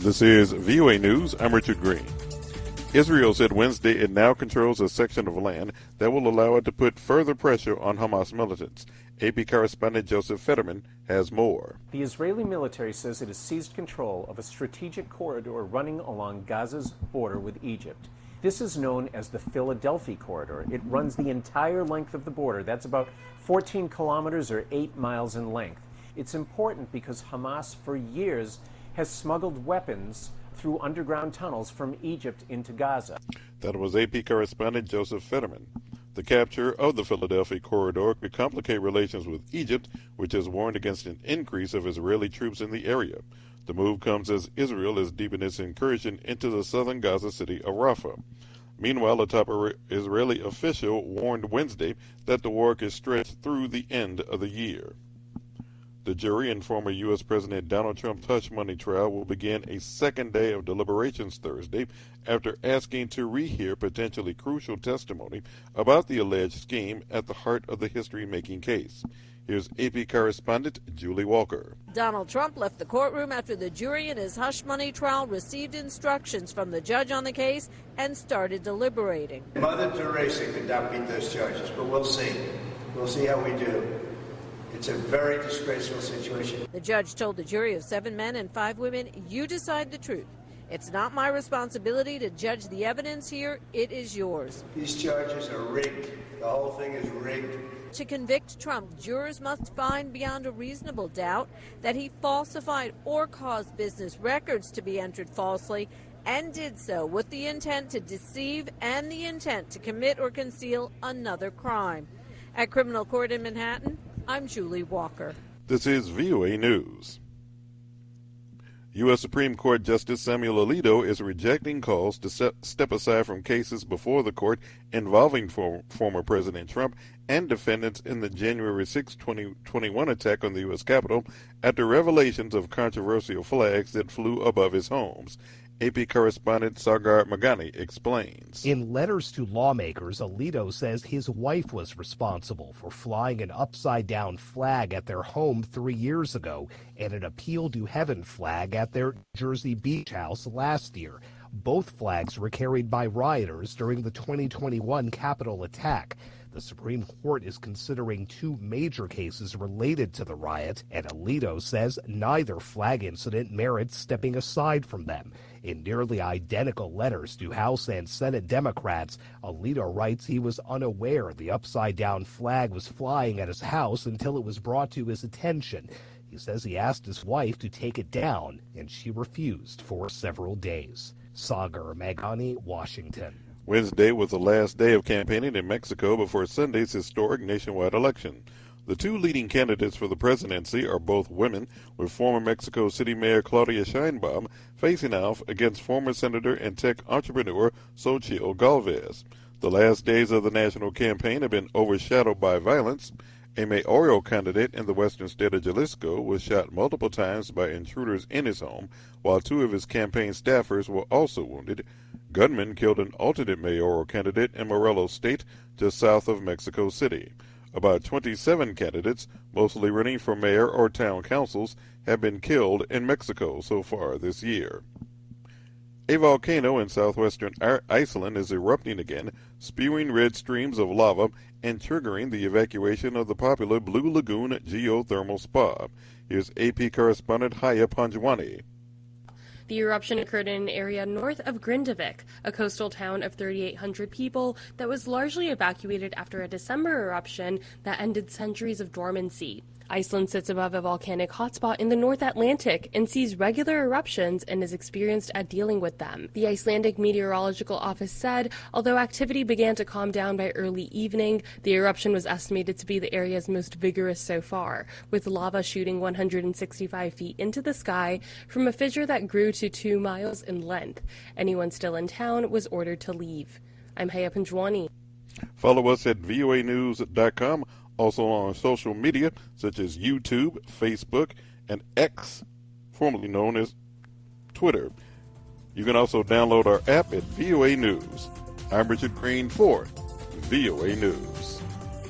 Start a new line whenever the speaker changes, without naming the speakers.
This is VOA News. I'm Richard Green. Israel said Wednesday it now controls a section of land that will allow it to put further pressure on Hamas militants. AP correspondent Joseph Fetterman has more.
The Israeli military says it has seized control of a strategic corridor running along Gaza's border with Egypt. This is known as the Philadelphia Corridor. It runs the entire length of the border. That's about 14 kilometers or 8 miles in length. It's important because Hamas for years has smuggled weapons through underground tunnels from Egypt into Gaza.
That was AP correspondent Joseph Fetterman. The capture of the Philadelphia Corridor could complicate relations with Egypt, which has warned against an increase of Israeli troops in the area. The move comes as Israel is deepening its incursion into the southern Gaza city of Rafah. Meanwhile, a top Israeli official warned Wednesday that the war could stretch through the end of the year. The jury in former U.S. President Donald Trump's hush money trial will begin a second day of deliberations Thursday after asking to rehear potentially crucial testimony about the alleged scheme at the heart of the history-making case. Here's AP correspondent Julie Walker.
Donald Trump left the courtroom after the jury in his hush money trial received instructions from the judge on the case and started deliberating.
Mother Teresa could not beat those charges, but we'll see. We'll see how we do. It's a very disgraceful situation.
The judge told the jury of 7 men and 5 women, "You decide the truth. It's not my responsibility to judge the evidence here. It is yours."
These charges are rigged. The whole thing is rigged.
To convict Trump, jurors must find beyond a reasonable doubt that he falsified or caused business records to be entered falsely and did so with the intent to deceive and the intent to commit or conceal another crime. At Criminal Court in Manhattan, I'm Julie Walker.
This is VOA News. U.S. Supreme Court Justice Samuel Alito is rejecting calls to step aside from cases before the court involving former President Trump and defendants in the January 6, 2021 attack on the U.S. Capitol after revelations of controversial flags that flew above his homes. AP correspondent Sagar Magani explains.
In letters to lawmakers, Alito says his wife was responsible for flying an upside-down flag at their home 3 years ago and an Appeal to Heaven flag at their Jersey Beach house last year. Both flags were carried by rioters during the 2021 Capitol attack. The Supreme Court is considering 2 major cases related to the riot, and Alito says neither flag incident merits stepping aside from them. In nearly identical letters to House and Senate Democrats, Alito writes he was unaware the upside-down flag was flying at his house until it was brought to his attention. He says he asked his wife to take it down, and she refused for several days. Sagar Magani, Washington.
Wednesday was the last day of campaigning in Mexico before Sunday's historic nationwide election. The 2 leading candidates for the presidency are both women, with former Mexico City Mayor Claudia Sheinbaum facing off against former Senator and tech entrepreneur Xochitl Galvez. The last days of the national campaign have been overshadowed by violence. A mayoral candidate in the western state of Jalisco was shot multiple times by intruders in his home, while 2 of his campaign staffers were also wounded. Gunmen killed an alternate mayoral candidate in Morelos State, just south of Mexico City. About 27 candidates, mostly running for mayor or town councils, have been killed in Mexico so far this year. A volcano in southwestern Iceland is erupting again, spewing red streams of lava and triggering the evacuation of the popular Blue Lagoon geothermal spa. Here's AP correspondent Haya Panjwani.
The eruption occurred in an area north of Grindavik, a coastal town of 3,800 people that was largely evacuated after a December eruption that ended centuries of dormancy. Iceland sits above a volcanic hotspot in the North Atlantic and sees regular eruptions and is experienced at dealing with them. The Icelandic Meteorological Office said, although activity began to calm down by early evening, the eruption was estimated to be the area's most vigorous so far, with lava shooting 165 feet into the sky from a fissure that grew to 2 miles in length. Anyone still in town was ordered to leave. I'm Haya Panjwani.
Follow us at voanews.com. Also on social media such as YouTube, Facebook, and X, formerly known as Twitter. You can also download our app at VOA News. I'm Richard Green for VOA News.